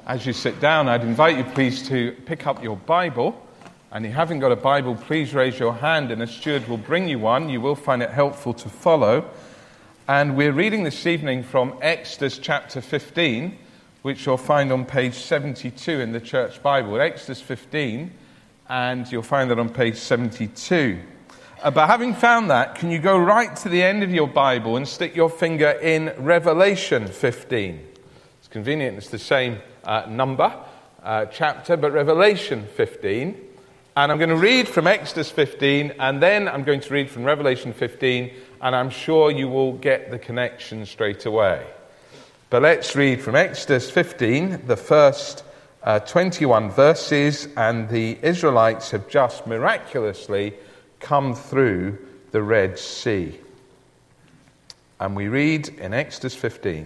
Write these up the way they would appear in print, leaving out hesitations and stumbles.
As you sit down, I'd invite you please to pick up your Bible. And if you haven't got a Bible, please raise your hand and a steward will bring you one. You will find it helpful to follow. And we're reading this evening from Exodus chapter 15, which you'll find on page 72 in the Church Bible. Exodus 15, and you'll find that on page 72. But having found that, can you go right to the end of your Bible and stick your finger in Revelation 15? It's convenient, it's the same chapter, but Revelation 15. And I'm going to read from Exodus 15, and then I'm going to read from Revelation 15, and I'm sure you will get the connection straight away. But let's read from Exodus 15, the first 21 verses, and the Israelites have just miraculously come through the Red Sea. And we read in Exodus 15.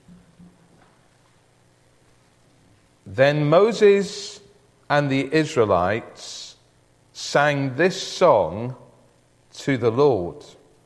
Then Moses and the Israelites sang this song to the Lord.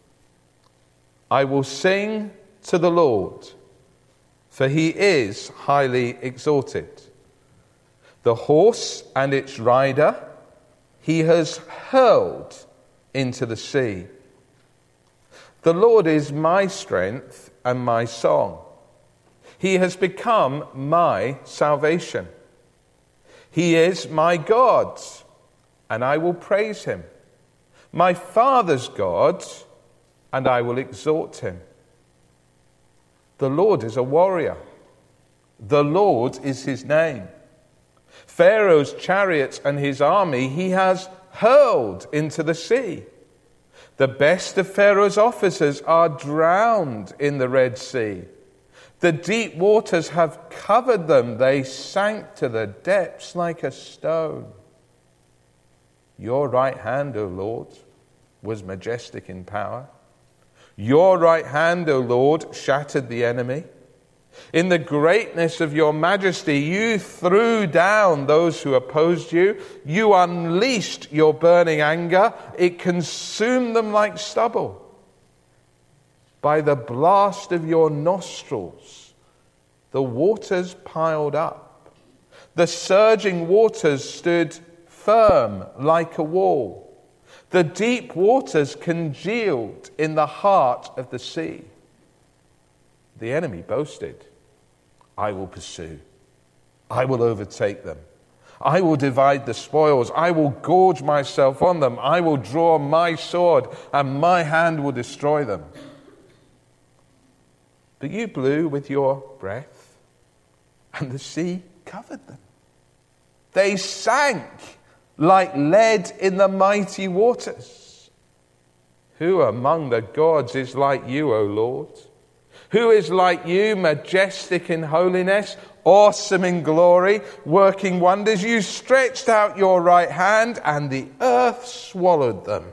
I will sing to the Lord, for he is highly exalted. The horse and its rider he has hurled into the sea. The Lord is my strength and my song. He has become my salvation. He is my God, and I will praise him. My father's God, and I will exalt him. The Lord is a warrior. The Lord is his name. Pharaoh's chariots and his army he has hurled into the sea. The best of Pharaoh's officers are drowned in the Red Sea. The deep waters have covered them. They sank to the depths like a stone. Your right hand, O Lord, was majestic in power. Your right hand, O Lord, shattered the enemy. In the greatness of your majesty, you threw down those who opposed you. You unleashed your burning anger. It consumed them like stubble. By the blast of your nostrils, the waters piled up. The surging waters stood firm like a wall. The deep waters congealed in the heart of the sea. The enemy boasted, I will pursue. I will overtake them. I will divide the spoils. I will gorge myself on them. I will draw my sword, and my hand will destroy them. But you blew with your breath, and the sea covered them. They sank like lead in the mighty waters. Who among the gods is like you, O Lord? Who is like you, majestic in holiness, awesome in glory, working wonders? You stretched out your right hand, and the earth swallowed them.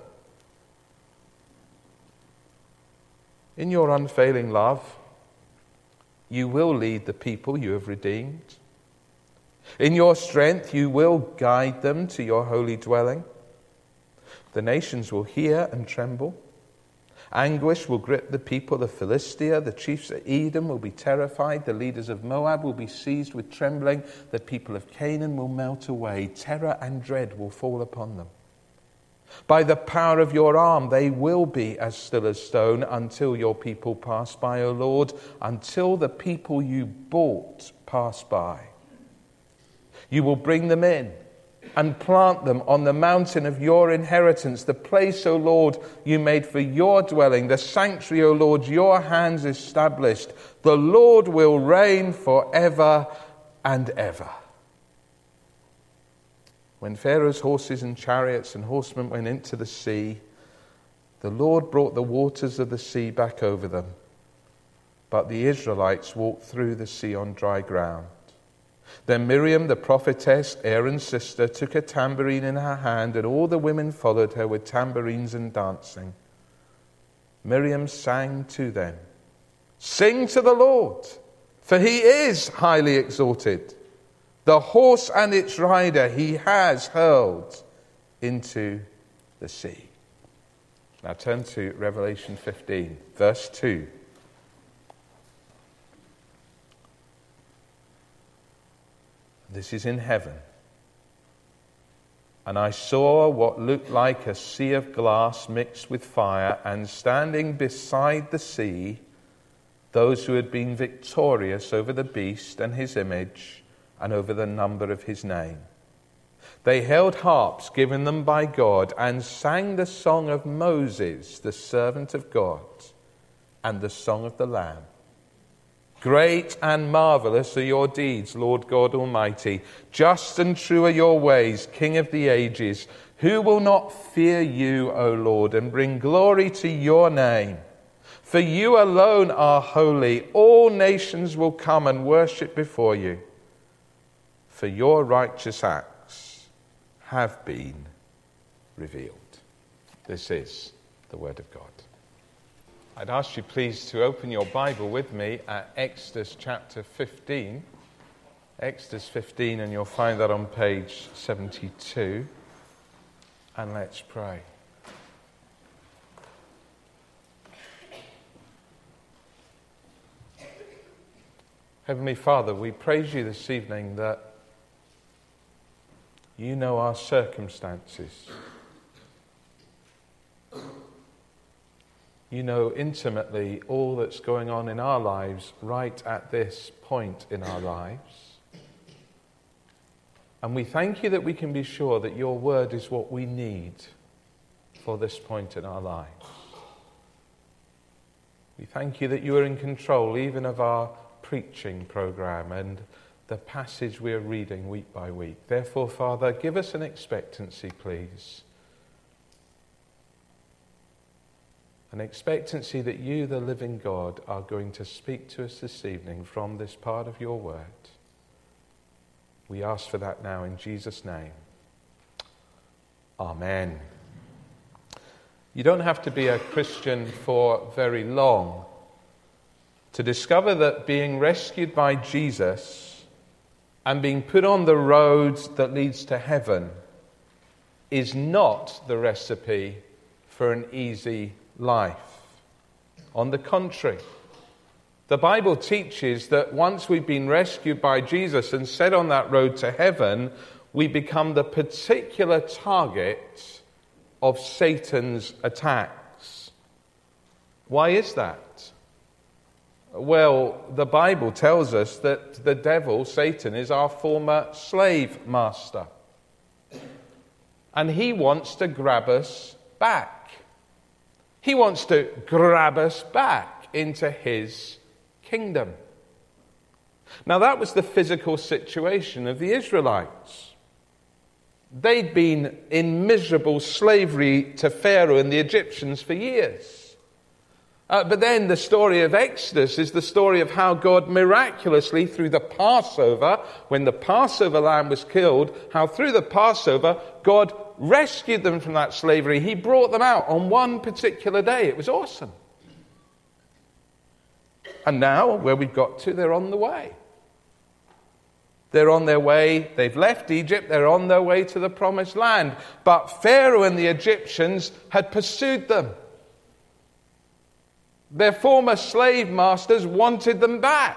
In your unfailing love, you will lead the people you have redeemed. In your strength, you will guide them to your holy dwelling. The nations will hear and tremble. Anguish will grip the people of Philistia. The chiefs of Edom will be terrified. The leaders of Moab will be seized with trembling. The people of Canaan will melt away. Terror and dread will fall upon them. By the power of your arm, they will be as still as stone until your people pass by, O Lord, until the people you bought pass by. You will bring them in and plant them on the mountain of your inheritance, the place, O Lord, you made for your dwelling, the sanctuary, O Lord, your hands established. The Lord will reign forever and ever. When Pharaoh's horses and chariots and horsemen went into the sea, the Lord brought the waters of the sea back over them. But the Israelites walked through the sea on dry ground. Then Miriam, the prophetess, Aaron's sister, took a tambourine in her hand, and all the women followed her with tambourines and dancing. Miriam sang to them, Sing to the Lord, for he is highly exalted. The horse and its rider he has hurled into the sea. Now turn to Revelation 15, verse 2. This is in heaven. And I saw what looked like a sea of glass mixed with fire, and standing beside the sea, those who had been victorious over the beast and his image, and over the number of his name. They held harps given them by God, and sang the song of Moses, the servant of God, and the song of the Lamb. Great and marvelous are your deeds, Lord God Almighty. Just and true are your ways, King of the ages. Who will not fear you, O Lord, and bring glory to your name? For you alone are holy. All nations will come and worship before you. For your righteous acts have been revealed. This is the word of God. I'd ask you please to open your Bible with me at Exodus chapter 15. Exodus 15, and you'll find that on page 72. And let's pray. Heavenly Father, we praise you this evening that you know our circumstances. You know intimately all that's going on in our lives right at this point in our lives. And we thank you that we can be sure that your word is what we need for this point in our lives. We thank you that you are in control even of our preaching program and the passage we are reading week by week. Therefore, Father, give us an expectancy, please. An expectancy that you, the living God, are going to speak to us this evening from this part of your word. We ask for that now in Jesus' name. Amen. You don't have to be a Christian for very long to discover that being rescued by Jesus and being put on the road that leads to heaven is not the recipe for an easy life. On the contrary, the Bible teaches that once we've been rescued by Jesus and set on that road to heaven, we become the particular target of Satan's attacks. Why is that? Well, the Bible tells us that the devil, Satan, is our former slave master. And he wants to grab us back. He wants to grab us back into his kingdom. Now, that was the physical situation of the Israelites. They'd been in miserable slavery to Pharaoh and the Egyptians for years. But then the story of Exodus is the story of how God miraculously, through the Passover, when the Passover lamb was killed, how through the Passover, God rescued them from that slavery. He brought them out on one particular day. It was awesome. And now, where we've got to, they're on the way. They're on their way. They've left Egypt. They're on their way to the promised land. But Pharaoh and the Egyptians had pursued them. Their former slave masters wanted them back.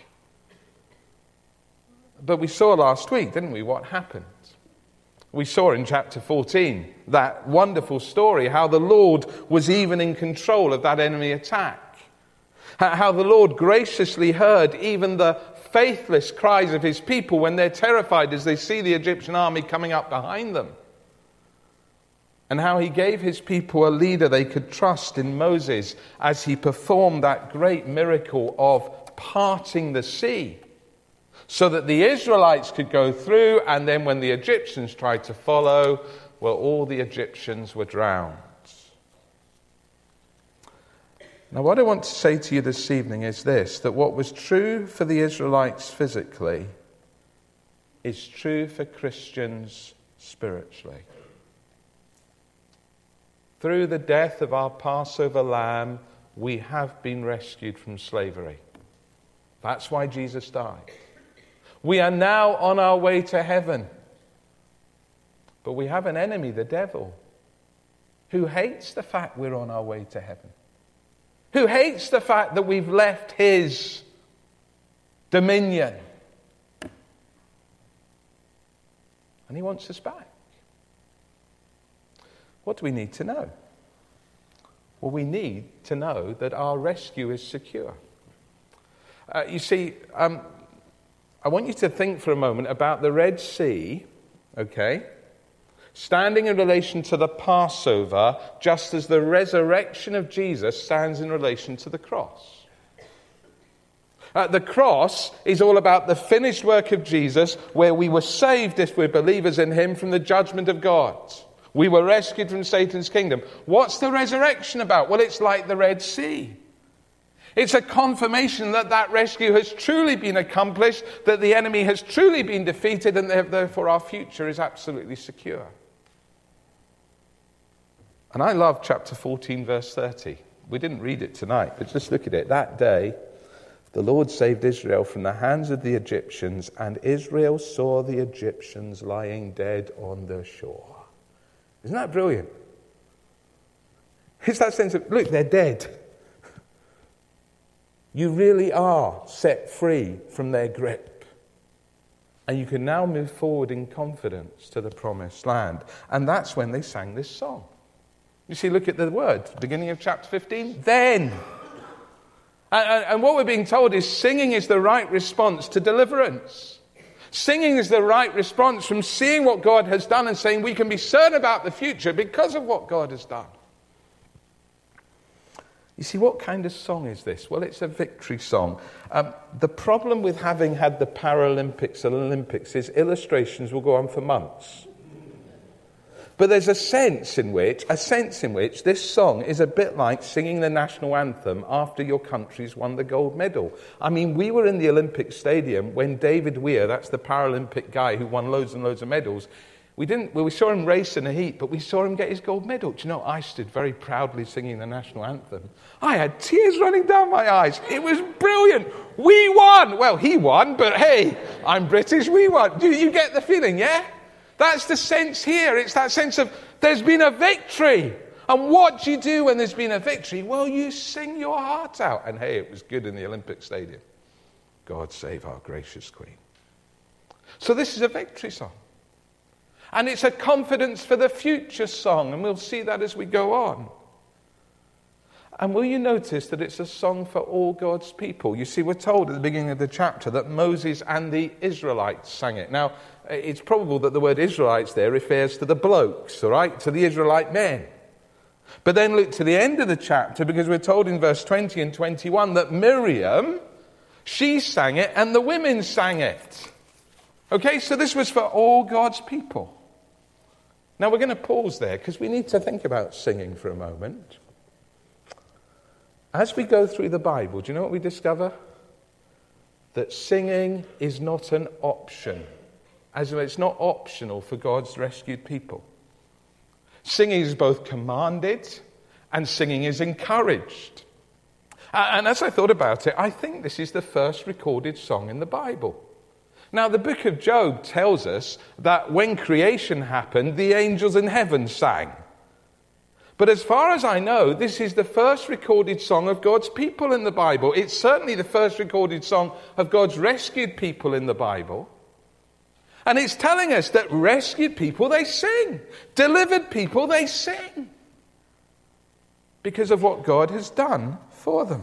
But we saw last week, didn't we, what happened? We saw in chapter 14 that wonderful story, how the Lord was even in control of that enemy attack. How the Lord graciously heard even the faithless cries of his people when they're terrified as they see the Egyptian army coming up behind them. And how he gave his people a leader they could trust in Moses as he performed that great miracle of parting the sea so that the Israelites could go through, and then when the Egyptians tried to follow, well, all the Egyptians were drowned. Now, what I want to say to you this evening is this, that what was true for the Israelites physically is true for Christians spiritually. Through the death of our Passover lamb, we have been rescued from slavery. That's why Jesus died. We are now on our way to heaven. But we have an enemy, the devil, who hates the fact we're on our way to heaven. Who hates the fact that we've left his dominion. And he wants us back. What do we need to know? Well, we need to know that our rescue is secure. You see, I want you to think for a moment about the Red Sea, okay, standing in relation to the Passover, just as the resurrection of Jesus stands in relation to the cross. The cross is all about the finished work of Jesus, where we were saved, if we're believers in him, from the judgment of God. We were rescued from Satan's kingdom. What's the resurrection about? Well, it's like the Red Sea. It's a confirmation that that rescue has truly been accomplished, that the enemy has truly been defeated, and therefore our future is absolutely secure. And I love chapter 14, verse 30. We didn't read it tonight, but just look at it. That day, the Lord saved Israel from the hands of the Egyptians, and Israel saw the Egyptians lying dead on the shore. Isn't that brilliant? It's that sense of, look, they're dead. You really are set free from their grip. And you can now move forward in confidence to the promised land. And that's when they sang this song. You see, look at the word, beginning of chapter 15, then. And what we're being told is singing is the right response to deliverance. Singing is the right response from seeing what God has done and saying we can be certain about the future because of what God has done. You see, what kind of song is this? Well, it's a victory song. The problem with having had the Paralympics and Olympics is illustrations will go on for months. But there's a sense in which this song is a bit like singing the national anthem after your country's won the gold medal. I mean, we were in the Olympic Stadium when David Weir, that's the Paralympic guy who won loads and loads of medals, we saw him race in a heat, but we saw him get his gold medal. Do you know, I stood very proudly singing the national anthem. I had tears running down my eyes. It was brilliant. We won. Well, he won, but hey, I'm British, we won. Do you get the feeling, yeah? That's the sense here. It's that sense of there's been a victory. And what do you do when there's been a victory? Well, you sing your heart out. And hey, it was good in the Olympic Stadium. God save our gracious Queen. So this is a victory song. And it's a confidence for the future song. And we'll see that as we go on. And will you notice that it's a song for all God's people? You see, we're told at the beginning of the chapter that Moses and the Israelites sang it. Now, it's probable that the word Israelites there refers to the blokes, all right, to the Israelite men. But then look to the end of the chapter, because we're told in verse 20 and 21 that Miriam, she sang it and the women sang it. Okay, so this was for all God's people. Now we're going to pause there because we need to think about singing for a moment. As we go through the Bible, do you know what we discover? That singing is not an option. As in, it's not optional for God's rescued people. Singing is both commanded and singing is encouraged. And as I thought about it, I think this is the first recorded song in the Bible. Now, the book of Job tells us that when creation happened, the angels in heaven sang. But as far as I know, this is the first recorded song of God's people in the Bible. It's certainly the first recorded song of God's rescued people in the Bible. And it's telling us that rescued people, they sing. Delivered people, they sing. Because of what God has done for them.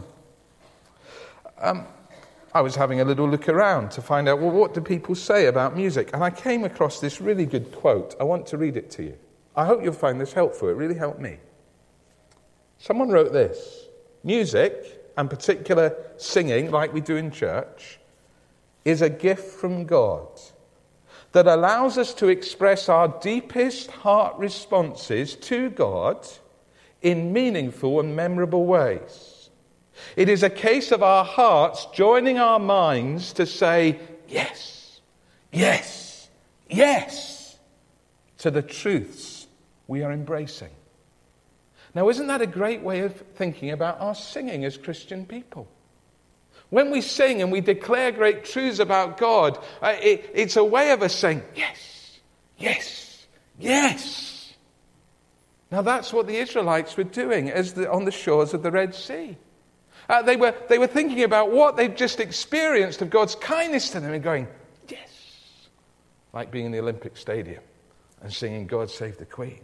I was having a little look around to find out, well, what do people say about music? And I came across this really good quote. I want to read it to you. I hope you'll find this helpful. It really helped me. Someone wrote this: music, and particular singing, like we do in church, is a gift from God that allows us to express our deepest heart responses to God in meaningful and memorable ways. It is a case of our hearts joining our minds to say, yes, yes, yes, to the truths we are embracing. Now, isn't that a great way of thinking about our singing as Christian people? When we sing and we declare great truths about God, it's a way of us saying, yes, yes, yes. Now, that's what the Israelites were doing on the shores of the Red Sea. They were thinking about what they'd just experienced of God's kindness to them and going, yes, like being in the Olympic Stadium and singing God Save the Queen.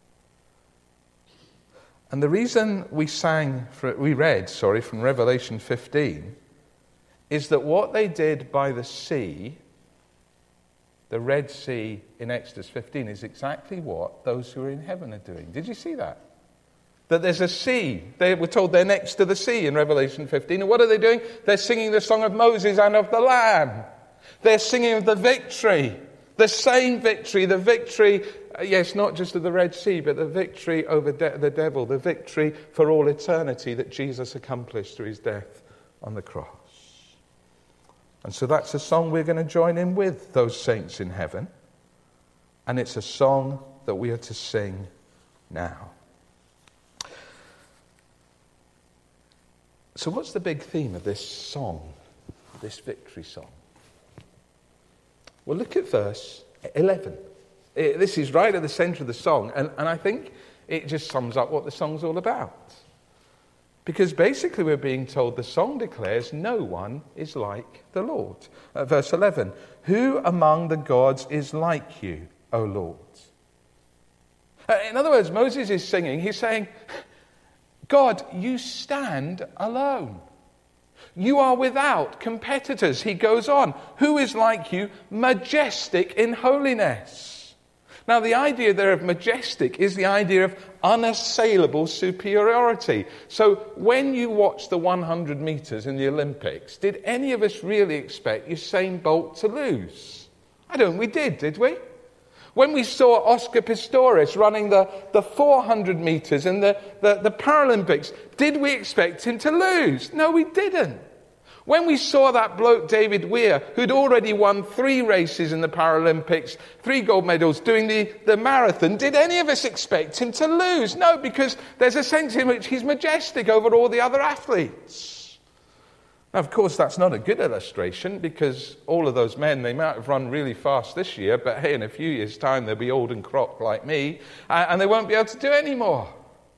And the reason we read from Revelation 15, is that what they did by the sea, the Red Sea in Exodus 15, is exactly what those who are in heaven are doing. Did you see that? That there's a sea. They were told they're next to the sea in Revelation 15. And what are they doing? They're singing the song of Moses and of the Lamb. They're singing of the victory. The same victory. The victory, yes, not just of the Red Sea, but the victory over the devil. The victory for all eternity that Jesus accomplished through his death on the cross. And so that's a song we're going to join in with those saints in heaven. And it's a song that we are to sing now. So what's the big theme of this song, this victory song? Well, look at verse 11. This is right at the centre of the song, and I think it just sums up what the song's all about. Because basically we're being told the song declares no one is like the Lord. Verse 11, who among the gods is like you, O Lord? In other words, Moses is singing, he's saying, God, you stand alone. You are without competitors. He goes on. Who is like you, majestic in holiness? Now, the idea there of majestic is the idea of unassailable superiority. So, when you watch the 100 meters in the Olympics, did any of us really expect Usain Bolt to lose? I don't think we did we? When we saw Oscar Pistorius running the 400 meters in the Paralympics, did we expect him to lose? No, we didn't. When we saw that bloke David Weir, who'd already won 3 races in the Paralympics, 3 gold medals, doing the marathon, did any of us expect him to lose? No, because there's a sense in which he's majestic over all the other athletes. Now, of course, that's not a good illustration, because all of those men, they might have run really fast this year, but hey, in a few years' time, they'll be old and cropped like me, and they won't be able to do any more.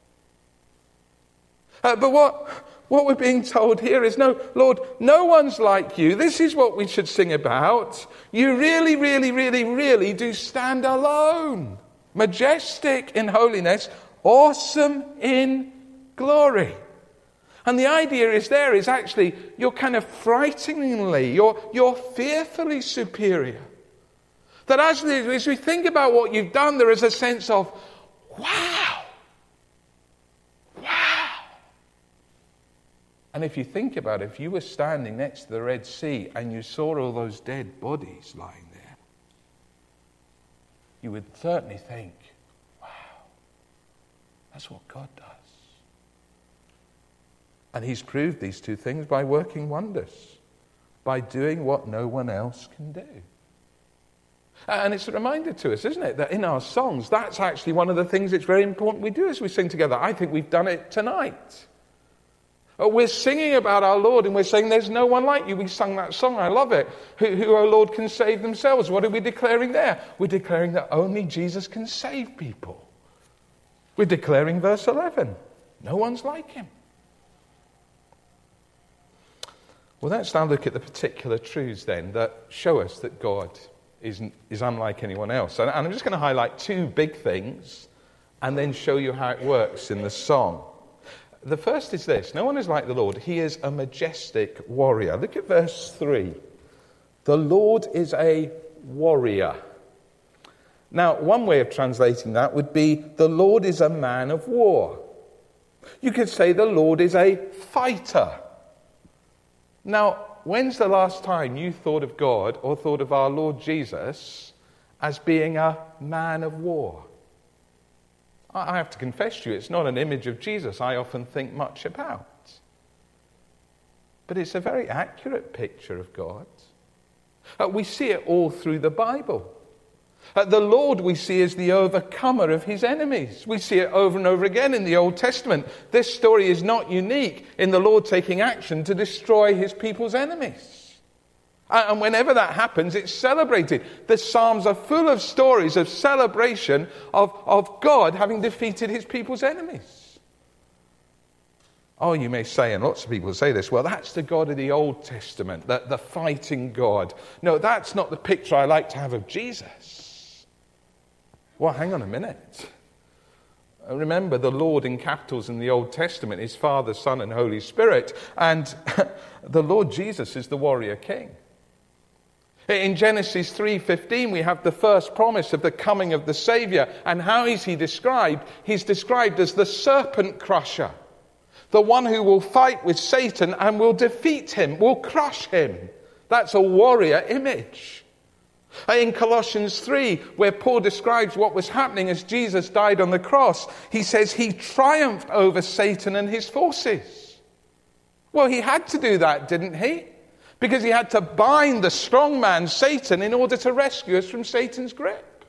But what we're being told here is, no, Lord, no one's like you. This is what we should sing about. You really, really, really, really do stand alone. Majestic in holiness, awesome in glory. And the idea is actually, you're kind of frighteningly, you're fearfully superior. That as we think about what you've done, there is a sense of, wow. And if you think about it, if you were standing next to the Red Sea and you saw all those dead bodies lying there, you would certainly think, wow, that's what God does. And he's proved these two things by working wonders, by doing what no one else can do. And it's a reminder to us, isn't it, that in our songs, that's actually one of the things that's very important we do as we sing together. I think we've done it tonight. We're singing about our Lord, and we're saying there's no one like you. We sung that song, I love it. Who, O Lord, can save themselves? What are we declaring there? We're declaring that only Jesus can save people. We're declaring verse 11. No one's like him. Well, let's now look at the particular truths then that show us that God is unlike anyone else. And I'm just going to highlight 2 big things and then show you how it works in the song. The first is this: no one is like the Lord. He is a majestic warrior. Look at verse 3. The Lord is a warrior. Now, one way of translating that would be, the Lord is a man of war. You could say the Lord is a fighter. Now, when's the last time you thought of God or thought of our Lord Jesus as being a man of war? I have to confess to you, it's not an image of Jesus I often think much about. But it's a very accurate picture of God. We see it all through the Bible. The Lord we see as the overcomer of his enemies. We see it over and over again in the Old Testament. This story is not unique in the Lord taking action to destroy his people's enemies. And whenever that happens, it's celebrated. The Psalms are full of stories of celebration of God having defeated his people's enemies. Oh, you may say, and lots of people say this, well, that's the God of the Old Testament, the fighting God. No, that's not the picture I like to have of Jesus. Well, hang on a minute. Remember, the Lord in capitals in the Old Testament is Father, Son, and Holy Spirit. And the Lord Jesus is the warrior king. In Genesis 3:15, we have the first promise of the coming of the Savior. And how is he described? He's described as the serpent crusher. The one who will fight with Satan and will defeat him, will crush him. That's a warrior image. In Colossians 3, where Paul describes what was happening as Jesus died on the cross, he says he triumphed over Satan and his forces. Well, he had to do that, didn't he? Because he had to bind the strong man, Satan, in order to rescue us from Satan's grip.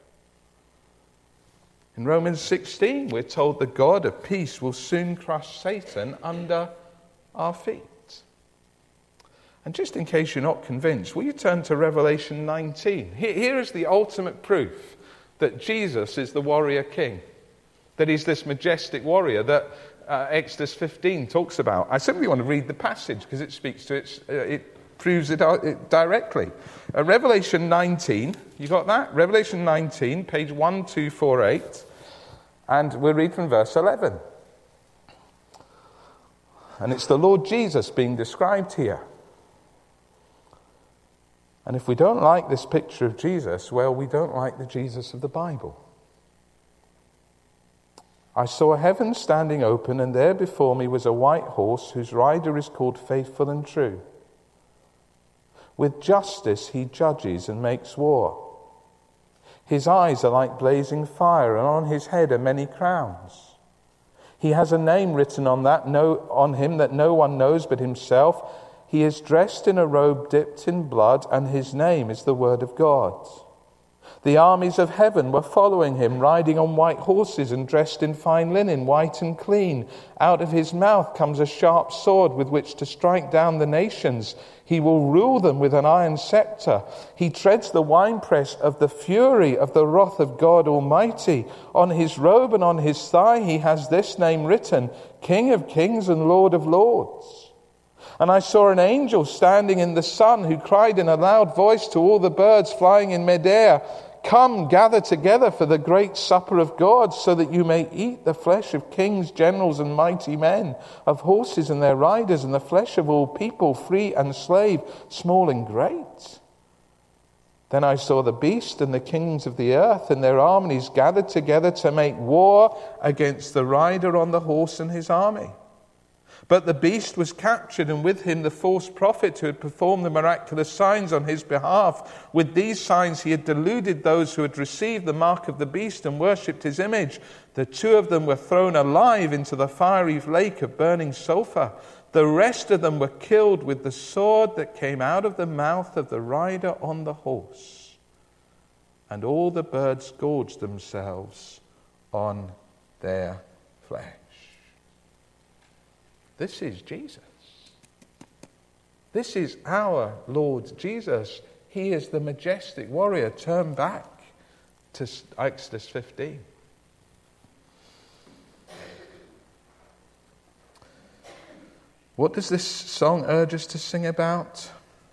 In Romans 16, we're told the God of peace will soon crush Satan under our feet. And just in case you're not convinced, will you turn to Revelation 19? Here is the ultimate proof that Jesus is the warrior king, that he's this majestic warrior that Exodus 15 talks about. I simply want to read the passage because it speaks to it proves it directly. Revelation 19, you got that? Revelation 19, page 1248, and we'll read from verse 11. And it's the Lord Jesus being described here. And if we don't like this picture of Jesus, well, we don't like the Jesus of the Bible. I saw heaven standing open, and there before me was a white horse whose rider is called Faithful and True. With justice he judges and makes war. His eyes are like blazing fire, and on his head are many crowns. He has a name written on him that no one knows but himself. He is dressed in a robe dipped in blood, and his name is the Word of God. The armies of heaven were following him, riding on white horses and dressed in fine linen, white and clean. Out of his mouth comes a sharp sword with which to strike down the nations. He will rule them with an iron scepter. He treads the winepress of the fury of the wrath of God Almighty. On his robe and on his thigh he has this name written, King of Kings and Lord of Lords. And I saw an angel standing in the sun who cried in a loud voice to all the birds flying in midair, Come, gather together for the great supper of God, so that you may eat the flesh of kings, generals, and mighty men, of horses and their riders, and the flesh of all people, free and slave, small and great. Then I saw the beast and the kings of the earth and their armies gathered together to make war against the rider on the horse and his army. But the beast was captured, and with him the false prophet who had performed the miraculous signs on his behalf. With these signs he had deluded those who had received the mark of the beast and worshipped his image. The two of them were thrown alive into the fiery lake of burning sulfur. The rest of them were killed with the sword that came out of the mouth of the rider on the horse. And all the birds gorged themselves on their flesh. This is Jesus. This is our Lord Jesus. He is the majestic warrior. Turn back to Exodus 15. What does this song urge us to sing about?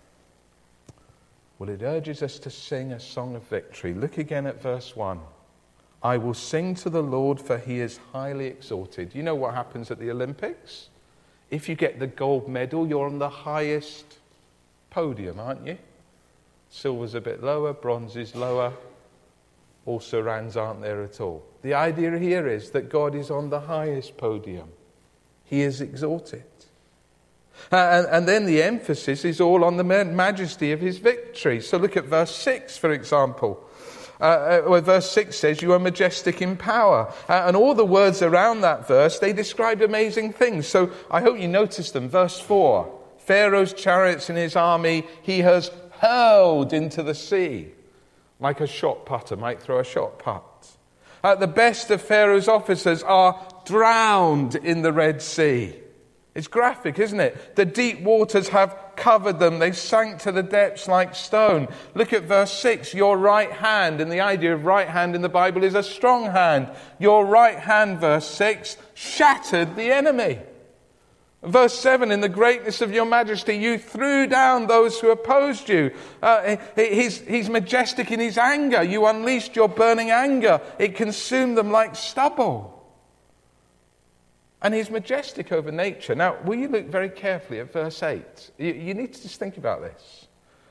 Well, it urges us to sing a song of victory. Look again at verse 1. I will sing to the Lord, for he is highly exalted. You know what happens at the Olympics? If you get the gold medal, you're on the highest podium, aren't you? Silver's a bit lower, bronze is lower. Also, rands aren't there at all. The idea here is that God is on the highest podium. He is exalted. And then the emphasis is all on the majesty of his victory. So look at verse 6, for example. Where verse 6 says, you are majestic in power. And all the words around that verse, they describe amazing things. So I hope you noticed them. Verse 4, Pharaoh's chariots and his army he has hurled into the sea. Like a shot putter might throw a shot put. The best of Pharaoh's officers are drowned in the Red Sea. It's graphic, isn't it? The deep waters have covered them. They sank to the depths like stone. Look at verse 6. Your right hand, and the idea of right hand in the Bible is a strong hand. Your right hand, verse 6, shattered the enemy. Verse 7, in the greatness of your majesty, you threw down those who opposed you. He's majestic in his anger. You unleashed your burning anger. It consumed them like stubble. And he's majestic over nature. Now, will you look very carefully at verse 8? You need to just think about this.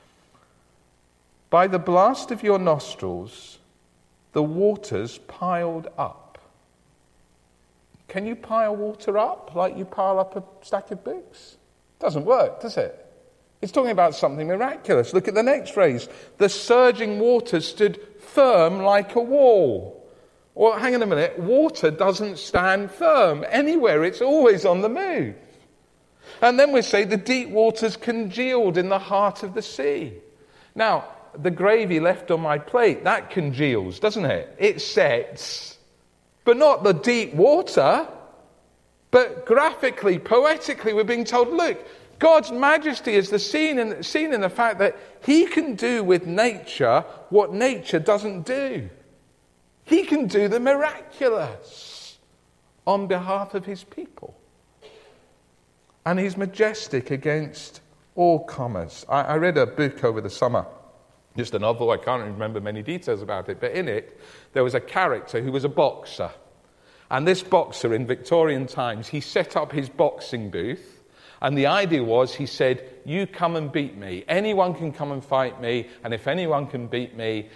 By the blast of your nostrils, the waters piled up. Can you pile water up like you pile up a stack of books? Doesn't work, does it? It's talking about something miraculous. Look at the next phrase. The surging waters stood firm like a wall. Well, hang on a minute. Water doesn't stand firm anywhere. It's always on the move. And then we say the deep waters congealed in the heart of the sea. Now, the gravy left on my plate, that congeals, doesn't it? It sets. But not the deep water. But graphically, poetically, we're being told, look, God's majesty is seen in the fact that he can do with nature what nature doesn't do. He can do the miraculous on behalf of his people. And he's majestic against all comers. I read a book over the summer. Just a novel, I can't remember many details about it, but in it, there was a character who was a boxer. And this boxer, in Victorian times, he set up his boxing booth, and the idea was, he said, you come and beat me. Anyone can come and fight me, and if anyone can beat me,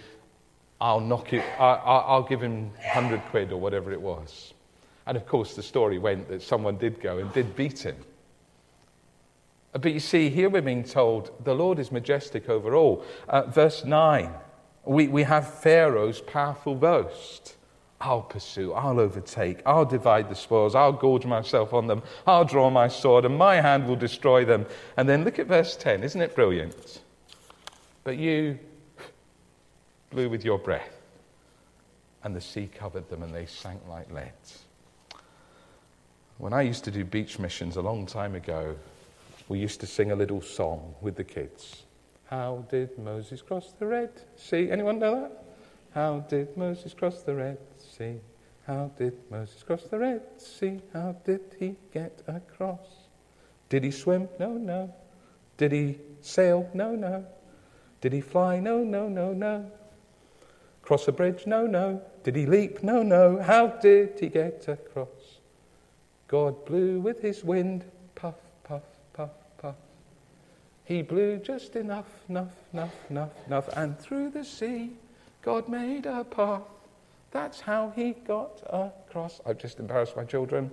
I'll give him 100 quid or whatever it was. And of course, the story went that someone did go and did beat him. But you see, here we're being told the Lord is majestic over all. Verse 9, we have Pharaoh's powerful boast. I'll pursue, I'll overtake, I'll divide the spoils, I'll gorge myself on them, I'll draw my sword, and my hand will destroy them. And then look at verse 10, isn't it brilliant? But you blew with your breath, and the sea covered them, and they sank like lead. When I used to do beach missions a long time ago, we used to sing a little song with the kids. How did Moses cross the Red Sea? Anyone know that? How did Moses cross the Red Sea? How did Moses cross the Red Sea? How did he get across? Did he swim? No, no. Did he sail? No, no. Did he fly? No, no, no, no. Cross a bridge? No, no. Did he leap? No, no. How did he get across? God blew with his wind, puff, puff, puff, puff. He blew just enough, and through the sea, God made a path. That's how he got across. I've just embarrassed my children.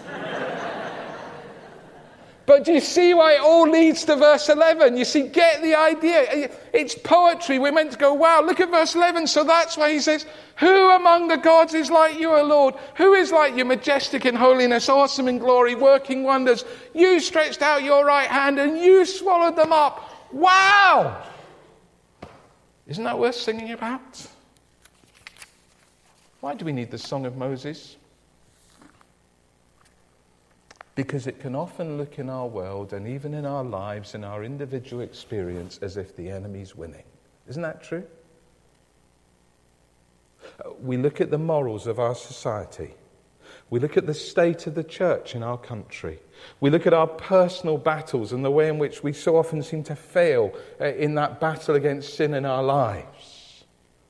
But do you see why it all leads to verse 11? You see, get the idea. It's poetry. We're meant to go, wow, look at verse 11. So that's why he says, who among the gods is like you, O Lord? Who is like you, majestic in holiness, awesome in glory, working wonders? You stretched out your right hand and you swallowed them up. Wow! Isn't that worth singing about? Why do we need the Song of Moses? Because it can often look in our world and even in our lives, in our individual experience, as if the enemy's winning. Isn't that true? We look at the morals of our society. We look at the state of the church in our country. We look at our personal battles and the way in which we so often seem to fail in that battle against sin in our lives.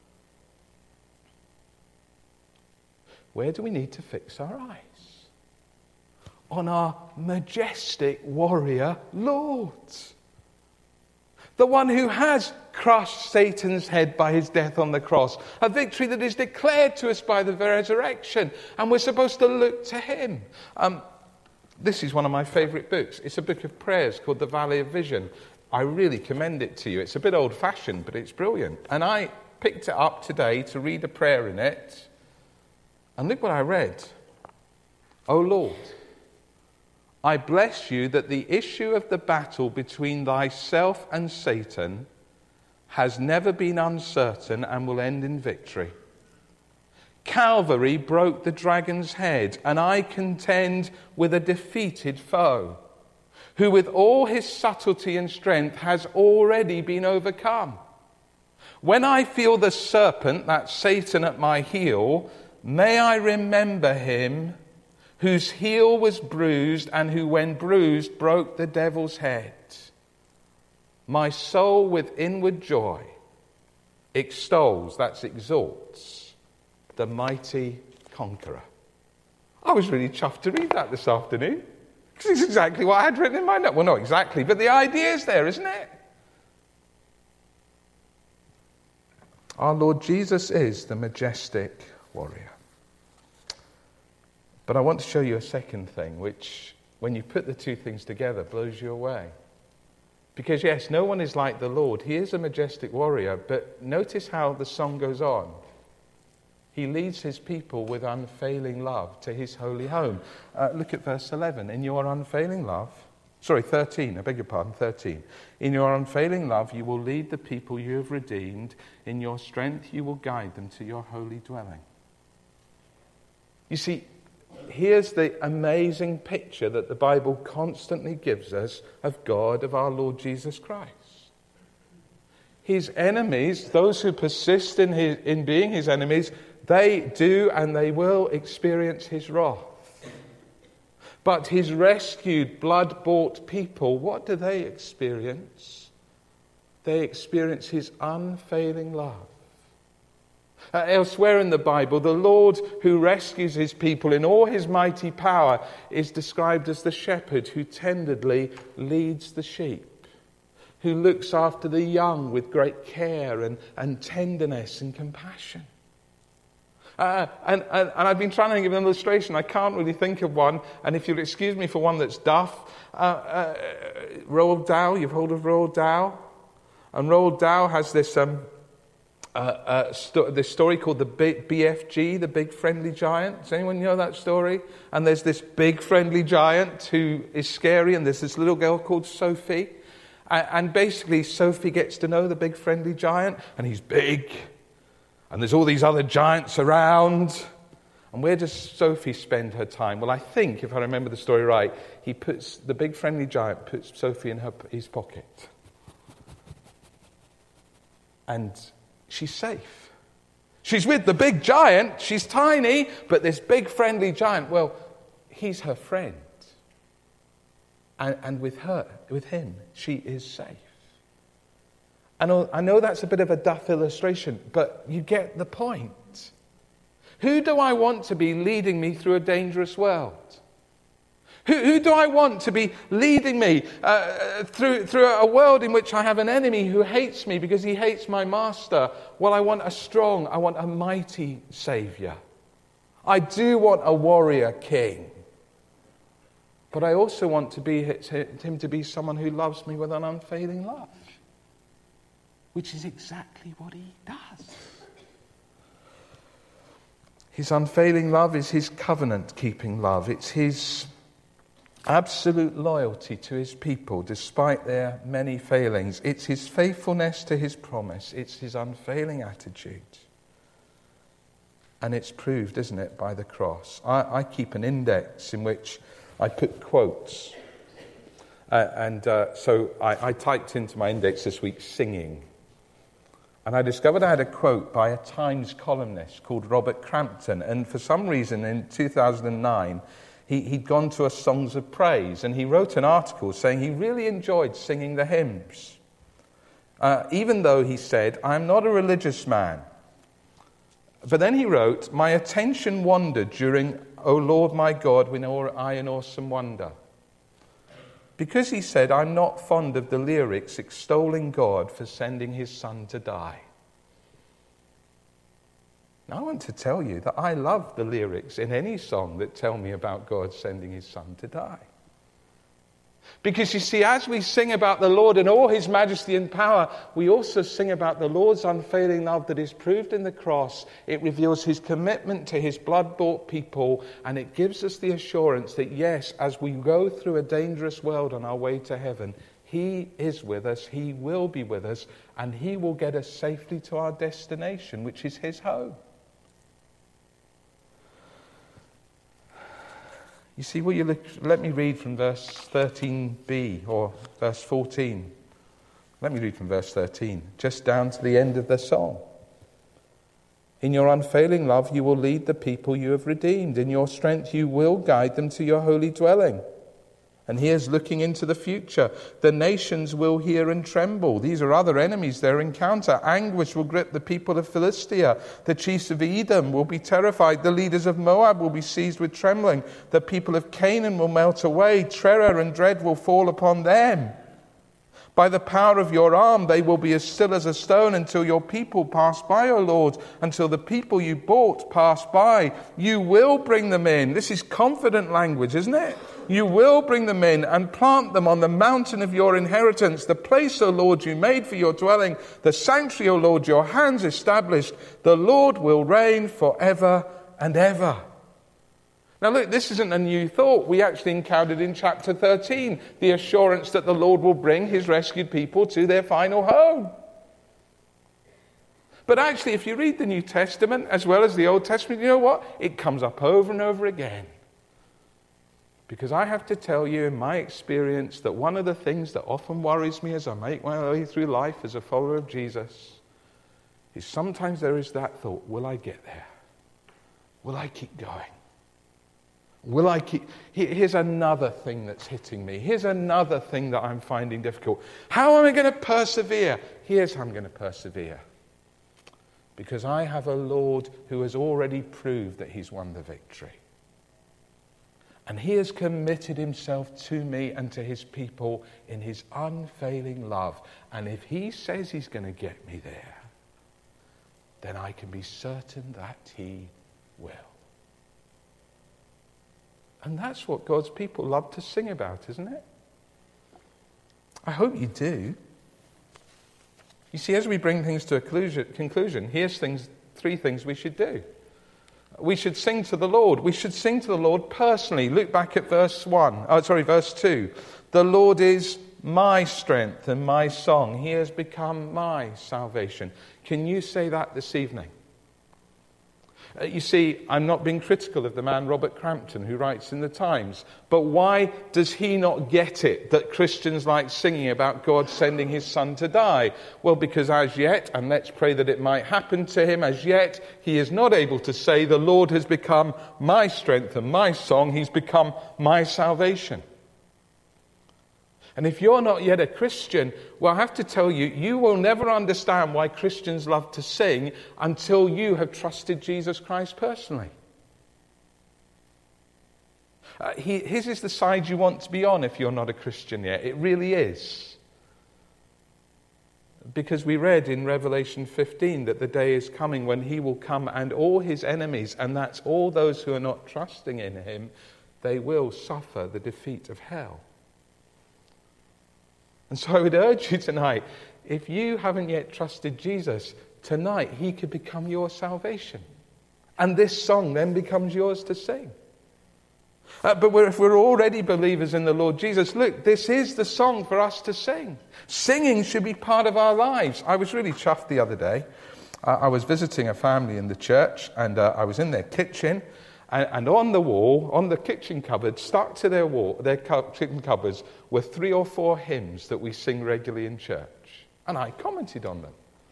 Where do we need to fix our eyes? On our majestic warrior Lord. The one who has crushed Satan's head by his death on the cross. A victory that is declared to us by the resurrection. And we're supposed to look to him. This is one of my favourite books. It's a book of prayers called The Valley of Vision. I really commend it to you. It's a bit old-fashioned, but it's brilliant. And I picked it up today to read a prayer in it. And look what I read. O Lord, I bless you that the issue of the battle between thyself and Satan has never been uncertain and will end in victory. Calvary broke the dragon's head, and I contend with a defeated foe, who with all his subtlety and strength has already been overcome. When I feel the serpent, that's Satan, at my heel, may I remember him whose heel was bruised, and who, when bruised, broke the devil's head. My soul with inward joy extols, that's exalts, the mighty conqueror. I was really chuffed to read that this afternoon, because it's exactly what I had written in my note. Well, not exactly, but the idea is there, isn't it? Our Lord Jesus is the majestic warrior. But I want to show you a second thing, which, when you put the two things together, blows you away. Because yes, no one is like the Lord. He is a majestic warrior, but notice how the song goes on. He leads his people with unfailing love to his holy home. Look at verse 11. In your unfailing love, 13, I beg your pardon, 13. In your unfailing love, you will lead the people you have redeemed. In your strength, you will guide them to your holy dwelling. You see, here's the amazing picture that the Bible constantly gives us of God, of our Lord Jesus Christ. His enemies, those who persist in being his enemies, they do and they will experience his wrath. But his rescued, blood-bought people, what do they experience? They experience his unfailing love. Elsewhere in the Bible, the Lord who rescues his people in all his mighty power is described as the shepherd who tenderly leads the sheep, who looks after the young with great care and tenderness and compassion. And I've been trying to think of an illustration. I can't really think of one. And if you'll excuse me for one that's daft, Roald Dahl, you've heard of Roald Dahl? And Roald Dahl has this story called the BFG, the Big Friendly Giant. Does anyone know that story? And there's this big friendly giant who is scary, and there's this little girl called Sophie. And basically, Sophie gets to know the big friendly giant, and he's big. And there's all these other giants around. And where does Sophie spend her time? Well, I think, if I remember the story right, the big friendly giant puts Sophie in his pocket. And she's safe. She's with the big giant. She's tiny, but this big friendly giant, well, he's her friend. And with him, she is safe. I know that's a bit of a duff illustration, but you get the point. Who do I want to be leading me through a dangerous world? Who do I want to be leading me through a world in which I have an enemy who hates me because he hates my master? Well, I want a mighty Saviour. I do want a warrior king. But I also want him to be someone who loves me with an unfailing love. Which is exactly what he does. His unfailing love is his covenant-keeping love. It's his absolute loyalty to his people despite their many failings. It's his faithfulness to his promise. It's his unfailing attitude. And it's proved, isn't it, by the cross. I keep an index in which I put quotes. So I typed into my index this week, singing. And I discovered I had a quote by a Times columnist called Robert Crampton. And for some reason, in 2009, he'd gone to a Songs of Praise. And he wrote an article saying he really enjoyed singing the hymns. Even though, he said, I'm not a religious man. But then he wrote, my attention wandered during, O Lord my God, when I in awesome wonder. Because he said, I'm not fond of the lyrics extolling God for sending his son to die. Now I want to tell you that I love the lyrics in any song that tell me about God sending his son to die. Because you see, as we sing about the Lord and all his majesty and power, we also sing about the Lord's unfailing love that is proved in the cross. It reveals his commitment to his blood-bought people, and it gives us the assurance that, yes, as we go through a dangerous world on our way to heaven, he is with us, he will be with us, and he will get us safely to our destination, which is his home. You see, let me read from verse 13b, or verse 14. Let me read from verse 13, just down to the end of the song. In your unfailing love, you will lead the people you have redeemed. In your strength, you will guide them to your holy dwelling. And here's looking into the future. The nations will hear and tremble. These are other enemies they encounter. Anguish will grip the people of Philistia. The chiefs of Edom will be terrified. The leaders of Moab will be seized with trembling. The people of Canaan will melt away. Terror and dread will fall upon them. By the power of your arm, they will be as still as a stone until your people pass by, O Lord, until the people you bought pass by. You will bring them in. This is confident language, isn't it? You will bring them in and plant them on the mountain of your inheritance, the place, O Lord, you made for your dwelling, the sanctuary, O Lord, your hands established. The Lord will reign forever and ever. Now look, this isn't a new thought. We actually encountered in chapter 13 the assurance that the Lord will bring his rescued people to their final home. But actually, if you read the New Testament as well as the Old Testament, you know what? It comes up over and over again. Because I have to tell you, in my experience, that one of the things that often worries me as I make my way through life as a follower of Jesus is sometimes there is that thought, will I get there? Will I keep going? Will I keep... Here's another thing that's hitting me. Here's another thing that I'm finding difficult. How am I going to persevere? Here's how I'm going to persevere. Because I have a Lord who has already proved that he's won the victory. And he has committed himself to me and to his people in his unfailing love. And if he says he's going to get me there, then I can be certain that he will. And that's what God's people love to sing about, isn't it? I hope you do. You see, as we bring things to a conclusion, here's three things we should do. We should sing to the Lord. We should sing to the Lord personally. Look back at verse 2. The Lord is my strength and my song. He has become my salvation. Can you say that this evening? You see, I'm not being critical of the man Robert Crampton who writes in the Times, but why does he not get it that Christians like singing about God sending his son to die? Well, because as yet, and let's pray that it might happen to him, as yet he is not able to say the Lord has become my strength and my song, he's become my salvation. And if you're not yet a Christian, well, I have to tell you, you will never understand why Christians love to sing until you have trusted Jesus Christ personally. His is the side you want to be on if you're not a Christian yet. It really is. Because we read in Revelation 15 that the day is coming when he will come and all his enemies, and that's all those who are not trusting in him, they will suffer the defeat of hell. And so I would urge you tonight, if you haven't yet trusted Jesus, tonight he could become your salvation. And this song then becomes yours to sing. But if we're already believers in the Lord Jesus, look, this is the song for us to sing. Singing should be part of our lives. I was really chuffed the other day. I was visiting a family in the church, and I was in their kitchen. And on the wall, on the kitchen cupboard, stuck to their kitchen cupboards, were 3 or 4 hymns that we sing regularly in church. And I commented on them.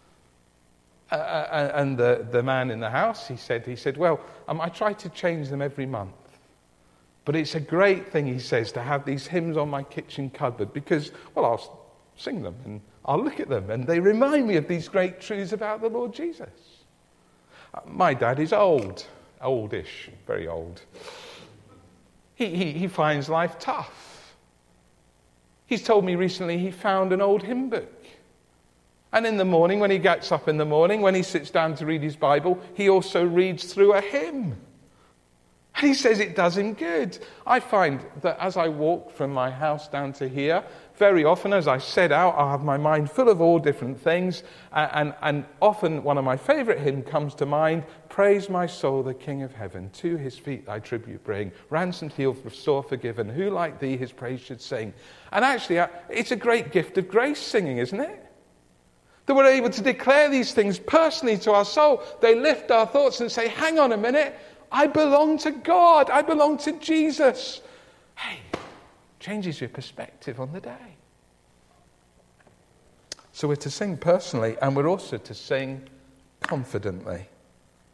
And the man in the house, he said, well, I try to change them every month. But it's a great thing, he says, to have these hymns on my kitchen cupboard because, well, I'll sing them and I'll look at them and they remind me of these great truths about the Lord Jesus. My dad is oldish, very old. He finds life tough. He's told me recently he found an old hymn book. And in the morning, when he gets up in the morning, when he sits down to read his Bible, he also reads through a hymn. And he says it does him good. I find that as I walk from my house down to here, very often as I set out, I have my mind full of all different things. And often one of my favourite hymns comes to mind. Praise my soul, the King of heaven. To his feet thy tribute bring. Ransomed, healed, sore forgiven. Who like thee his praise should sing? And actually, it's a great gift of grace singing, isn't it? That we're able to declare these things personally to our soul. They lift our thoughts and say, hang on a minute. I belong to God. I belong to Jesus. Hey, changes your perspective on the day. So we're to sing personally, and we're also to sing confidently.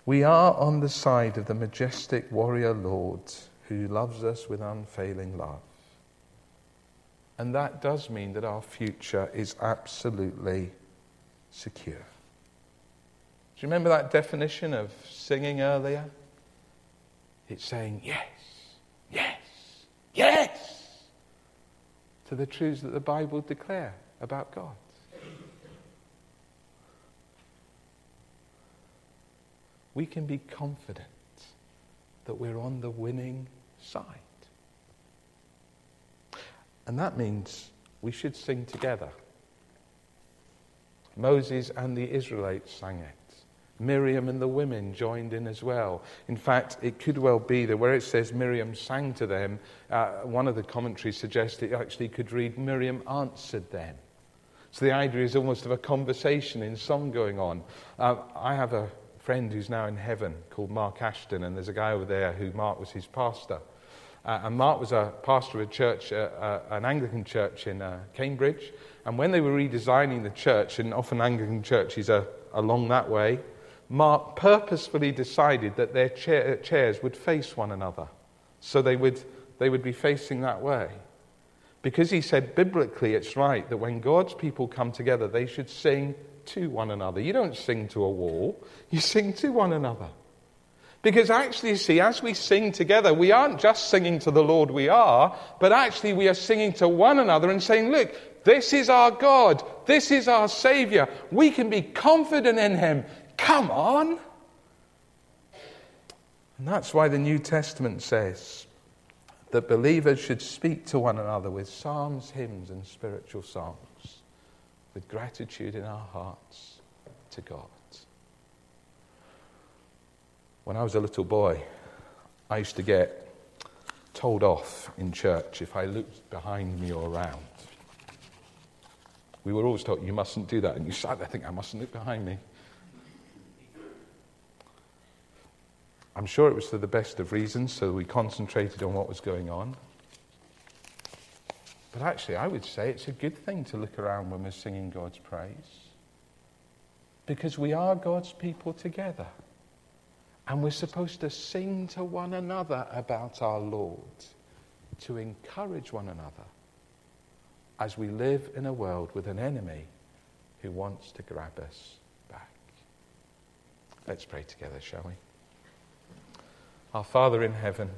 We are on the side of the majestic warrior Lord who loves us with unfailing love. And that does mean that our future is absolutely secure. Do you remember that definition of singing earlier? It's saying yes, yes, yes to the truths that the Bible declare about God. We can be confident that we're on the winning side. And that means we should sing together. Moses and the Israelites sang it. Miriam and the women joined in as well. In fact, it could well be that where it says Miriam sang to them, one of the commentaries suggests it actually could read Miriam answered them. So the idea is almost of a conversation in song going on. I have a friend who's now in heaven called Mark Ashton, and there's a guy over there who Mark was his pastor. And Mark was a pastor of a church, an Anglican church in Cambridge. And when they were redesigning the church, and often Anglican churches are along that way, Mark purposefully decided that their chairs would face one another. So they would be facing that way. Because he said biblically it's right that when God's people come together, they should sing to one another. You don't sing to a wall, you sing to one another. Because actually, you see, as we sing together, we aren't just singing to the Lord we are, but actually we are singing to one another and saying, look, this is our God, this is our Saviour, we can be confident in Him. Come on! And that's why the New Testament says that believers should speak to one another with psalms, hymns, and spiritual songs, with gratitude in our hearts to God. When I was a little boy, I used to get told off in church if I looked behind me or around. We were always told, you mustn't do that. And you sat there thinking, I mustn't look behind me. I'm sure it was for the best of reasons, so we concentrated on what was going on. But actually, I would say it's a good thing to look around when we're singing God's praise. Because we are God's people together. And we're supposed to sing to one another about our Lord, to encourage one another as we live in a world with an enemy who wants to grab us back. Let's pray together, shall we? Our Father in heaven,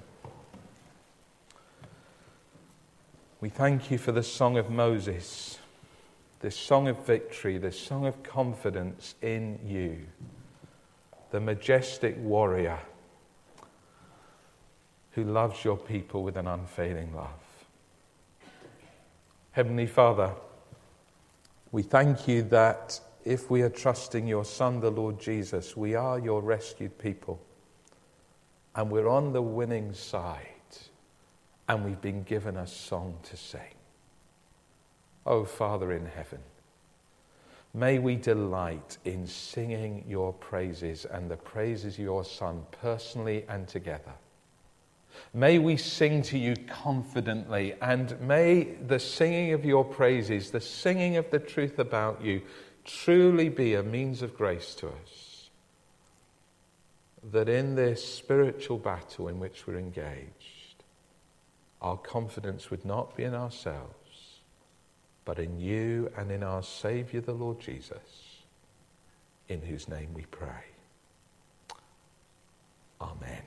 we thank you for the song of Moses, this song of victory, this song of confidence in you, the majestic warrior who loves your people with an unfailing love. Heavenly Father, we thank you that if we are trusting your Son, the Lord Jesus, we are your rescued people. And we're on the winning side. And we've been given a song to sing. Oh, Father in heaven, may we delight in singing your praises and the praises of your Son personally and together. May we sing to you confidently, and may the singing of your praises, the singing of the truth about you, truly be a means of grace to us. That in this spiritual battle in which we're engaged, our confidence would not be in ourselves, but in you and in our Saviour, the Lord Jesus, in whose name we pray. Amen.